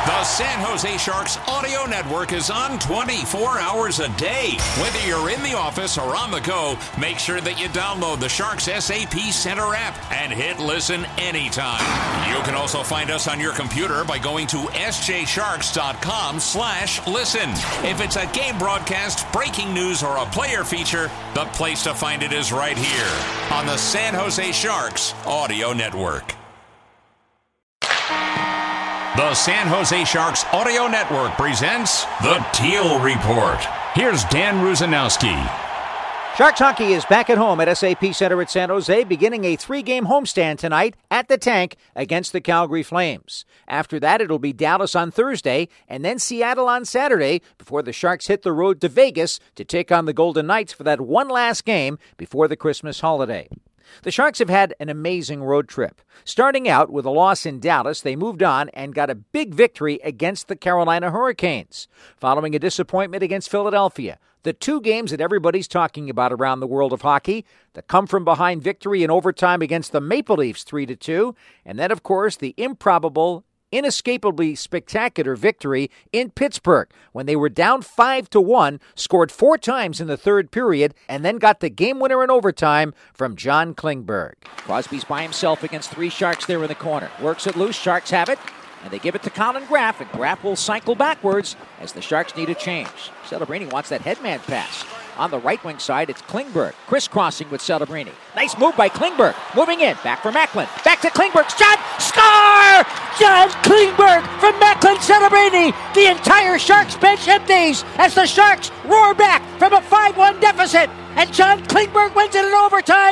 The San Jose Sharks audio network is on 24 hours a day. Whether you're in the office or on the go, make sure that you download the Sharks SAP Center app and hit listen anytime. You can also find us on your computer by going to sjsharks.com/listen. If it's a game broadcast, breaking news, or a player feature, the place to find it is right here on the San Jose Sharks audio network. The San Jose Sharks Audio Network presents the Teal Report. Here's Dan Rusanowski. Sharks hockey is back at home at SAP Center at San Jose, beginning a 3-game homestand tonight at the Tank against the Calgary Flames. After that, it'll be Dallas on Thursday and then Seattle on Saturday before the Sharks hit the road to Vegas to take on the Golden Knights for that one last game before the Christmas holiday. The Sharks have had an amazing road trip. Starting out with a loss in Dallas, they moved on and got a big victory against the Carolina Hurricanes. Following a disappointment against Philadelphia, the two games that everybody's talking about around the world of hockey, the come-from-behind victory in overtime against the Maple Leafs 3-2, and then, of course, the improbable, inescapably spectacular victory in Pittsburgh when they were down 5-1, scored 4 times in the third period, and then got the game winner in overtime from John Klingberg. Crosby's by himself against 3 Sharks there in the corner. Works it loose, Sharks have it, and they give it to Colin Graff, and Graff will cycle backwards as the Sharks need a change. Celebrini wants that headman pass. On the right wing side, it's Klingberg, crisscrossing with Celebrini. Nice move by Klingberg, moving in, back for Macklin. Back to Klingberg, shot, score! John Klingberg from Macklin Celebrini. The entire Sharks bench empties as the Sharks roar back from a 5-1 deficit. And John Klingberg wins it in overtime,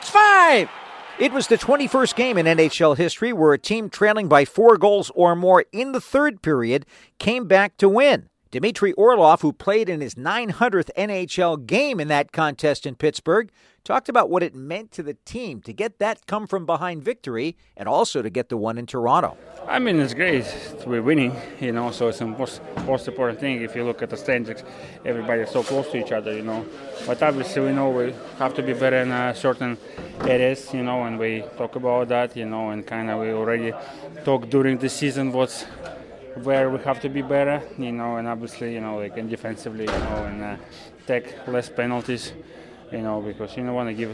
6-5. It was the 21st game in NHL history where a team trailing by 4 goals or more in the third period came back to win. Dmitry Orlov, who played in his 900th NHL game in that contest in Pittsburgh, talked about what it meant to the team to get that come-from-behind victory and also to get the one in Toronto. I mean, it's great to be winning, so it's the most important thing. If you look at the standings, everybody's so close to each other, But obviously, we know we have to be better in certain areas, and we talk about that, and kind of we already talked during the season where we have to be better, and obviously, like in defensively, and take less penalties, because you don't want to give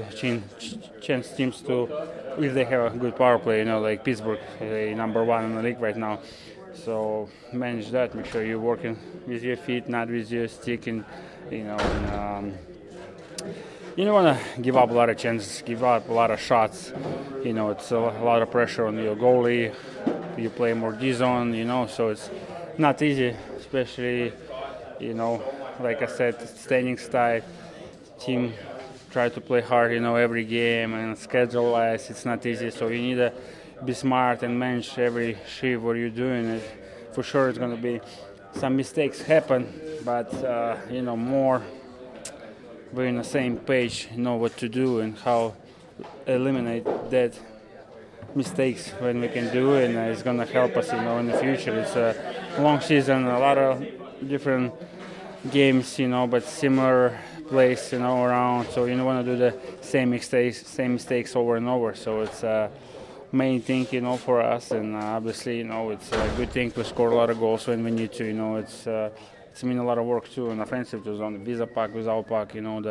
chance teams to, if they have a good power play, like Pittsburgh, number 1 in the league right now. So manage that, make sure you're working with your feet, not with your stick, and you don't want to give up a lot of chances, give up a lot of shots. It's a lot of pressure on your goalie. You play more D-zone, so it's not easy, especially, like I said, standing style. Team try to play hard, every game, and schedule-wise, it's not easy. So you need to be smart and manage every shift what you're doing. For sure, it's going to be some mistakes happen, but, more we're on the same page, know what to do and how eliminate that mistakes when we can do it, and it's going to help us, in the future. It's a long season, a lot of different games, but similar plays, around. So you don't want to do the same mistakes over and over. So it's a main thing, for us, and obviously, it's a good thing to score a lot of goals when we need to. It's mean a lot of work too on offensive zone, with a puck, without puck,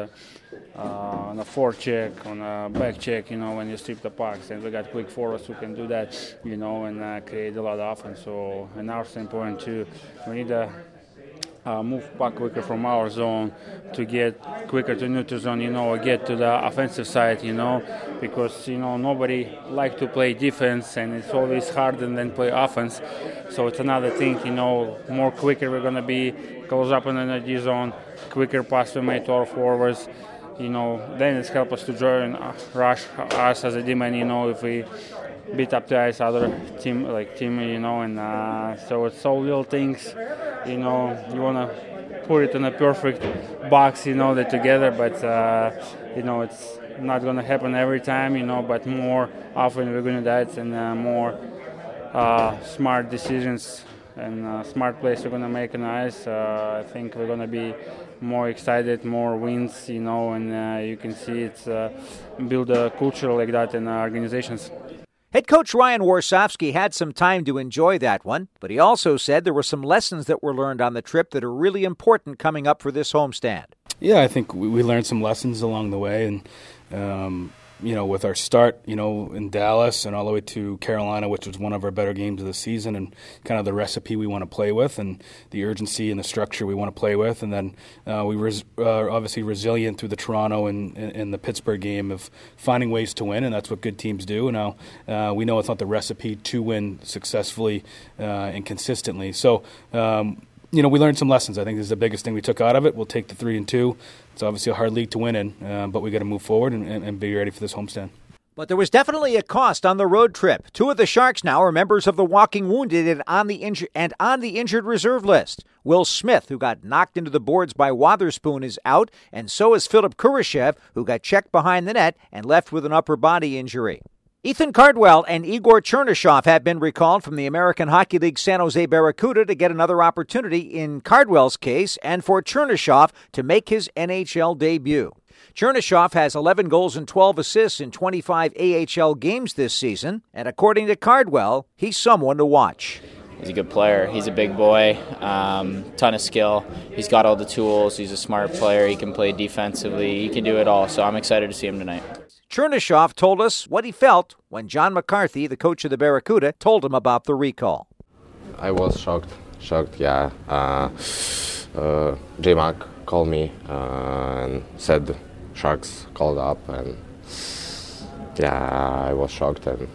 on a forecheck, on a back check, when you strip the pucks. And we got quick forwards who can do that, and create a lot of offense. So, in our standpoint too, we need to move puck quicker from our zone to get quicker to neutral zone, or get to the offensive side, because, nobody like to play defense, and it's always harder than play offense. So it's another thing, more quicker we're going to be, close up in the energy zone, quicker pass we make to our forwards, then it's help us to join, rush us as a D-man, if we beat up the ice other team, and so it's all little things, you want to put it in a perfect box, that together, but, it's not going to happen every time, but more often we're going to do that, and more smart decisions and smart plays we're going to make on the ice. I think we're going to be more excited, more wins, and you can see it's build a culture like that in our organizations. Head coach Ryan Warsofsky had some time to enjoy that one, but he also said there were some lessons that were learned on the trip that are really important coming up for this homestand. Yeah, I think we learned some lessons along the way, and with our start, in Dallas and all the way to Carolina, which was one of our better games of the season, and kind of the recipe we want to play with and the urgency and the structure we want to play with. And then we were obviously resilient through the Toronto and the Pittsburgh game of finding ways to win, and that's what good teams do. Now, we know it's not the recipe to win successfully and consistently. So, we learned some lessons. I think this is the biggest thing we took out of it. We'll take the 3-2. It's obviously a hard league to win in, but we got to move forward and be ready for this homestand. But there was definitely a cost on the road trip. Two of the Sharks now are members of the Walking Wounded and on the injured reserve list. Will Smith, who got knocked into the boards by Wotherspoon, is out, and so is Philip Kurashev, who got checked behind the net and left with an upper body injury. Ethan Cardwell and Igor Chernyshov have been recalled from the American Hockey League San Jose Barracuda to get another opportunity in Cardwell's case and for Chernyshov to make his NHL debut. Chernyshov has 11 goals and 12 assists in 25 AHL games this season, and according to Cardwell, he's someone to watch. He's a good player. He's a big boy, ton of skill. He's got all the tools. He's a smart player. He can play defensively. He can do it all, so I'm excited to see him tonight. Chernyshov told us what he felt when John McCarthy, the coach of the Barracuda, told him about the recall. I was shocked, yeah. J-Mac called me and said Sharks called up, and yeah, I was shocked and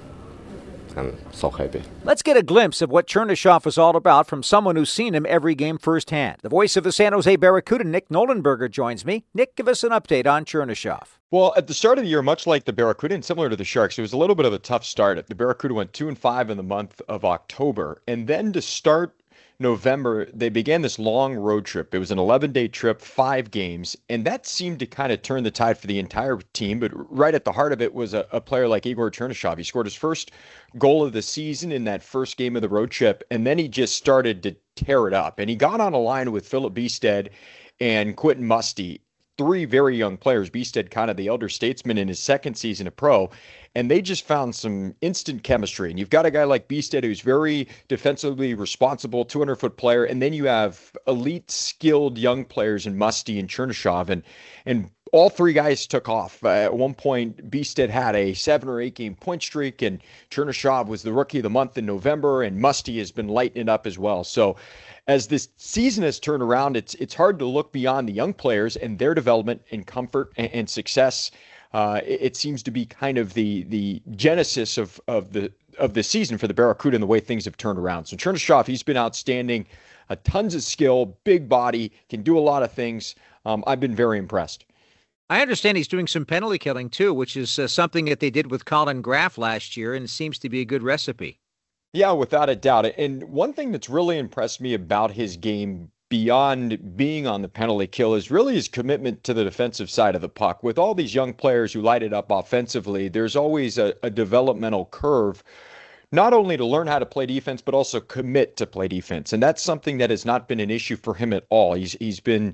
so happy. Let's get a glimpse of what Chernyshov is all about from someone who's seen him every game firsthand. The voice of the San Jose Barracuda, Nick Nollenberger, joins me. Nick, give us an update on Chernyshov. Well, at the start of the year, much like the Barracuda and similar to the Sharks, it was a little bit of a tough start. The Barracuda went 2-5 in the month of October, and then to start November, they began this long road trip. It was an 11-day trip, 5 games, and that seemed to kind of turn the tide for the entire team. But right at the heart of it was a player like Igor Chernyshov. He scored his first goal of the season in that first game of the road trip, and then he just started to tear it up. And he got on a line with Philip Bjugstad and Quentin Musty, 3 very young players. Bjugstad kind of the elder statesman in his second season of pro, and they just found some instant chemistry. And you've got a guy like Bjugstad who's very defensively responsible, 200-foot player, and then you have elite, skilled young players in Musty and Chernyshov, and all 3 guys took off. At one point, Bjugstad had a 7 or 8 game point streak, and Chernyshov was the rookie of the month in November, and Musty has been lighting it up as well. So as this season has turned around, it's hard to look beyond the young players and their development and comfort and success. It seems to be kind of the genesis of the season for the Barracuda and the way things have turned around. So Chernyshov, he's been outstanding, tons of skill, big body, can do a lot of things. I've been very impressed. I understand he's doing some penalty killing, too, which is something that they did with Colin Graf last year, and it seems to be a good recipe. Yeah, without a doubt. And one thing that's really impressed me about his game beyond being on the penalty kill is really his commitment to the defensive side of the puck. With all these young players who light it up offensively, there's always a developmental curve, not only to learn how to play defense, but also commit to play defense. And that's something that has not been an issue for him at all. He's been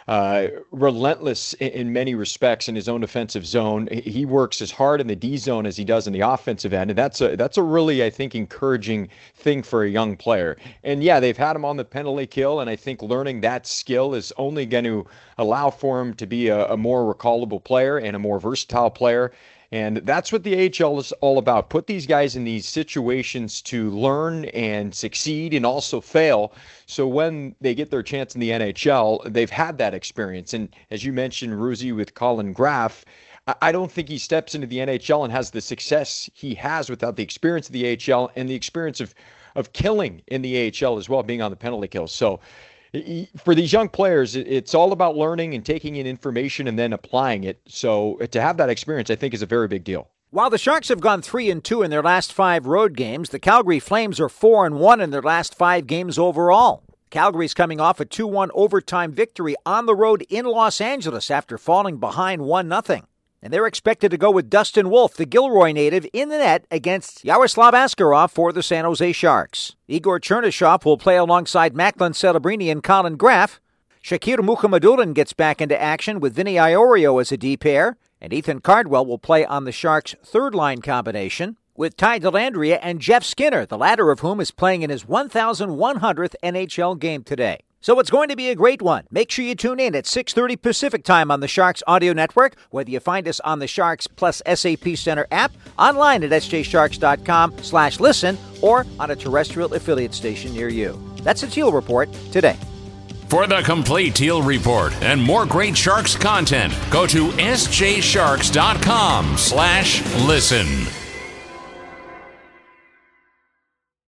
relentless in many respects in his own defensive zone. He works as hard in the D zone as he does in the offensive end, and that's a really, I think, encouraging thing for a young player. And yeah, they've had him on the penalty kill, and I think learning that skill is only going to allow for him to be a more recallable player and a more versatile player. And that's what the AHL is all about. Put these guys in these situations to learn and succeed and also fail. So when they get their chance in the NHL, they've had that experience. And as you mentioned, Ruzi, with Colin Graf, I don't think he steps into the NHL and has the success he has without the experience of the AHL and the experience of killing in the AHL as well, being on the penalty kill. So for these young players, it's all about learning and taking in information and then applying it. So to have that experience, I think, is a very big deal. While the Sharks have gone 3-2 in their last 5 road games, the Calgary Flames are 4-1 in their last 5 games overall. Calgary's coming off a 2-1 overtime victory on the road in Los Angeles after falling behind 1-0. And they're expected to go with Dustin Wolf, the Gilroy native, in the net against Yaroslav Askarov for the San Jose Sharks. Igor Chernyshov will play alongside Macklin Celebrini and Colin Graf. Shakir Mukhamadullin gets back into action with Vinny Iorio as a D pair. And Ethan Cardwell will play on the Sharks' third-line combination. with Ty Dellandrea and Jeff Skinner, the latter of whom is playing in his 1,100th NHL game today. So it's going to be a great one. Make sure you tune in at 6:30 Pacific Time on the Sharks Audio Network, whether you find us on the Sharks Plus SAP Center app, online at sjsharks.com/listen, or on a terrestrial affiliate station near you. That's the Teal Report today. For the complete Teal Report and more great Sharks content, go to sjsharks.com/listen.